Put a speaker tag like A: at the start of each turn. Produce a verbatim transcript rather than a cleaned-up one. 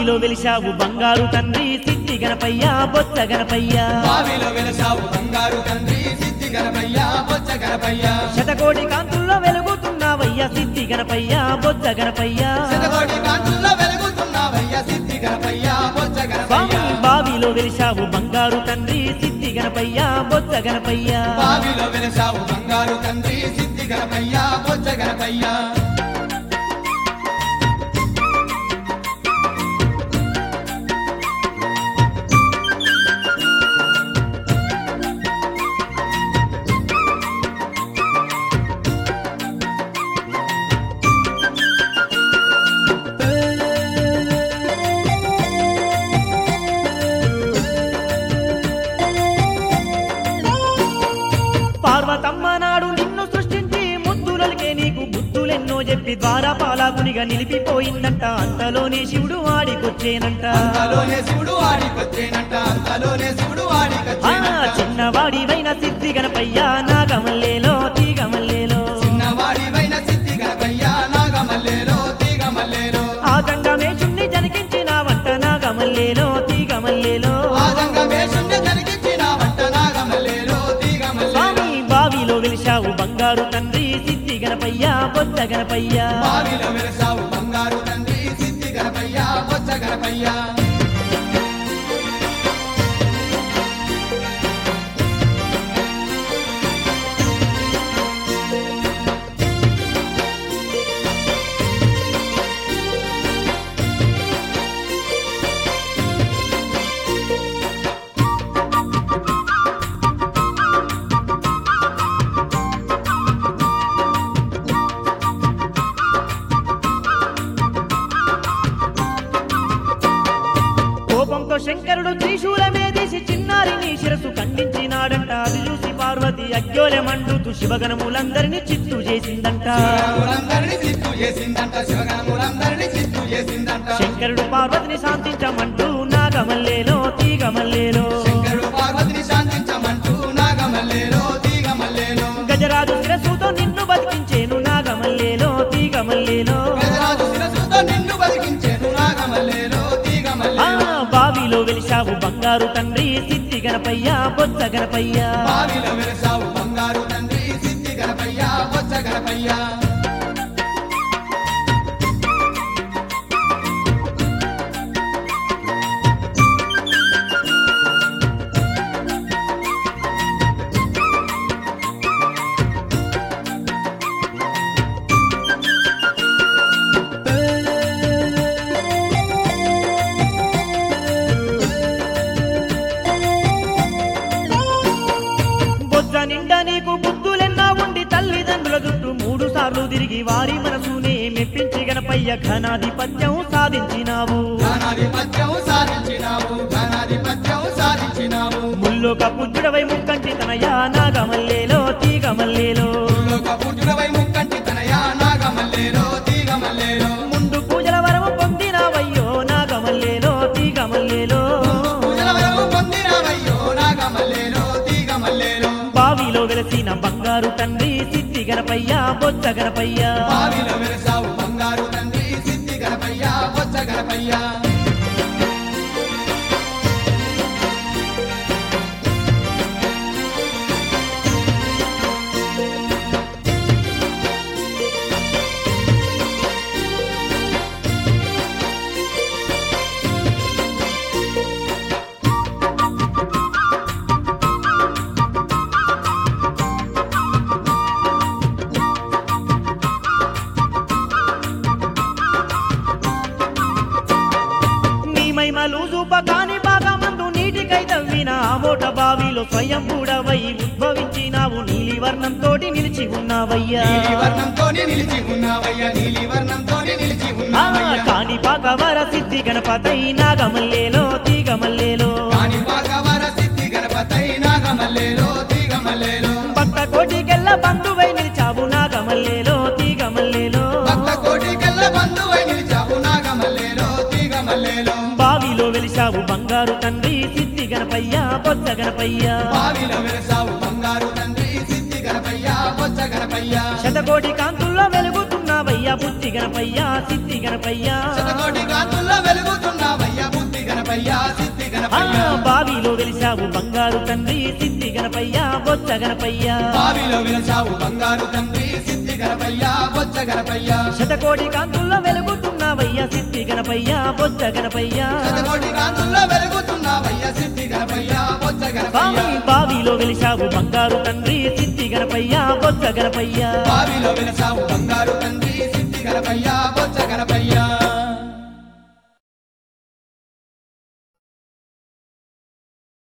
A: బావిలో వెలిశావు బంగారు తండ్రి సిద్ధి గణపయ్య బొచ్చ గణపయ్య
B: బావిలో వెలసావు బంగారు తండ్రి సిద్ధి గణపయ్య బొచ్చ గణపయ్య
A: శతకోటి కాంతుల్లో వెలుగుతున్నావయ్య సిద్ధి గణపయ్య బొచ్చ గణపయ్య
B: శతకోటి కాంతుల్లో వెలుగుతున్నావయ్య సిద్ధి గణపయ్య బొచ్చ
A: స్వామి
B: గణపయ్య
A: బావిలో వెలిశావు బంగారు తండ్రి సిద్ధి గణపయ్య బొచ్చ గణపయ్య
B: బావిలో వెలసావు బంగారు తండ్రి సిద్ధి గణపయ్య బొచ్చ గణపయ్య
A: పార్వతమ్మ నాడు నిన్ను సృష్టించి ముద్దులకే నీకు బుద్ధులెన్నో చెప్పి ద్వారా పాలాకునిగా నిలిపిపోయిందంట అంతలోనే శివుడు ఆడికొచ్చేనంట
B: అంతలోనే శివుడు ఆడికొచ్చేనంట అంతలోనే శివుడు
A: ఆ
B: ఆడికొచ్చేనంట
A: చిన్నవాడివైన సిద్ధి గణపయ్య నాగమల్లేలో తీగమల్లేలో
B: చిన్నవాడివైన సిద్ధి గణపయ్య నాగమల్లేలో తీగమల్లేలో
A: ఆ గంగమేశుణ్ణి జనికించినావంట నాగమల్లేలో తీగమల్లేలో
B: ఆదంగమేశుణ్ణి జరిగించిన వంట నాగమల్లేలో తీగమల్లేలో
A: స్వామి బావిలో వెలిశావు బంగారు తండ్రి సిద్ధి గణపయ్య బొచ్చ గణపయ్య
B: బావిలో వెలసావు బంగారు తండ్రి సిద్ధి గణపయ్య బొచ్చ గణపయ్య
A: కోపంతో శంకరుడు త్రిశూలమేదీసి చిన్నారిని శిరసు ఖండించినాడంట అది చూసి పార్వతి అగ్యోలె మండుతూ శివగణములందరినీ చిత్తు చేసిందంట
B: శివగణములందరినీ చిత్తు చేసిందంట శివగణములందరినీ చిత్తు చేసిందంట
A: శంకరుడు పార్వతిని శాంతించమంటూ నాగమల్లేలో తీగమల్లేలో
B: శంకరుడు పార్వతిని శాంతించమంటూ నాగమల్లేలో తీగమల్లేలో
A: గజరాజు శిరసుతో నిన్ను బతికించేను నాగమల్లేలో తీగమల్లేలో
B: గజరాజు శిరసుతో నిన్ను బతికించేను నాగమల్లేలో
A: ఆ
B: తీగమల్లేలో
A: బావిలో వెలిశావు బంగారు తండ్రి సిద్ధి గణపయ్య బొచ్చ గణపయ్య
B: బావిలో వెలసావు బంగారు తండ్రి సిద్ధి గణపయ్య బొచ్చ గణపయ్య
A: బొజ్జ నిండా నీకు బుద్ధులెన్నా ఉండి తల్లిదండ్రుల చుట్టూ మూడు సార్లు తిరిగి వారి మనసునే మెప్పించి గణపయ్య ఘనాధిపత్యం సాధించినావు
B: ఘనాధిపత్యం సాధించినావు ఘనాధిపత్యం సాధించినావు
A: ముల్లోక పుత్రుడవై ముక్కంటి తనయా నాగమల్లేలో తీగమల్లేలో
B: లోక పుట్టుడవై ముక్కంటి తనయా నాగమల్లేలో తీగమల్లేలో
A: ముందు పూజల వరము పొందినావయ్యో నాగమల్లేలో తీగమల్లేలో
B: పూజల వరము పొందినావయ్యో నాగమల్లేలో తీగమల్లేలో
A: బావిలో వెలసిన బంగారు తండ్రి సిద్ధి గణపయ్య బొచ్చ గణపయ్య
B: బావిలో వెలసావు బంగారు తండ్రి సిద్ధి గణపయ్య బొచ్చ గణపయ్య
A: నీ మహిమలు చూపకాని బాగా మందు నీటికై తవ్విన ఆ మోట బావిలో స్వయం కూడవై ఉద్భవించినావు నీలి వర్ణంతోటి నిలిచి ఉన్నావయ్యా
B: నీలి వర్ణంతోనే నిలిచి ఉన్నావయ్యా నీలి వర్ణంతోనే నిలిచి
A: ఆ
B: ఉన్నావయ్యా
A: కాని పాకవర సిద్ధి గణపతై నాగమల్లేలో తీగమల్లేలో
B: కాని పాకవర సిద్ధి గణపతై నాగమల్లేలో తీగమల్లేలో
A: భక్త కోటికెళ్ళ బంధువై నిలిచావు నాగమల్లేలో తీగమల్లేలో
B: భక్త కోటికెళ్ళ బంధువై నిలిచావు నాగమల్లేలో తీగమల్లేలో
A: బావిలో వెలిశావు బంగారు తండ్రి సిద్ధి గణపయ్య బొచ్చ గణపయ్య
B: బావిలో వెలసావు బంగారు తండ్రి సిద్ధి గణపయ్య బొచ్చ గణపయ్య
A: శతకోటి కాంతుల్లో వెలుగుతున్నావయ్యా బుద్ధి గణపయ్య సిద్ధి గణపయ్య
B: శతకోటి కాంతుల్లో వెలుగుతున్నావయ్యా గణపయ్య
A: బావిలో వెలిసావు బంగారు తండ్రి సిద్ధి గణపయ్య బొచ్చ గణపయ్య
B: బావిలో వెలసావు బంగారు తండ్రి సిద్ధి గణపయ్య బొచ్చ గణపయ్య
A: శతకోటి కాంతుల్లో వెలుగుతున్నావయ్య సిద్ధి గణపయ్య బొచ్చ గణపయ్య
B: శతకోటి కాంతుల్లో వెలుగుతున్నావయ్య సిద్ధి గణపయ్య బొచ్చ గణపయ్య
A: స్వామి బావిలో వెలిసావు బంగారు తండ్రి సిద్ధి గణపయ్య బొచ్చ గణపయ్య
B: బావిలో వెలసావు బంగారు తండ్రి సిద్ధి గణపయ్య బొచ్చ గణపయ్య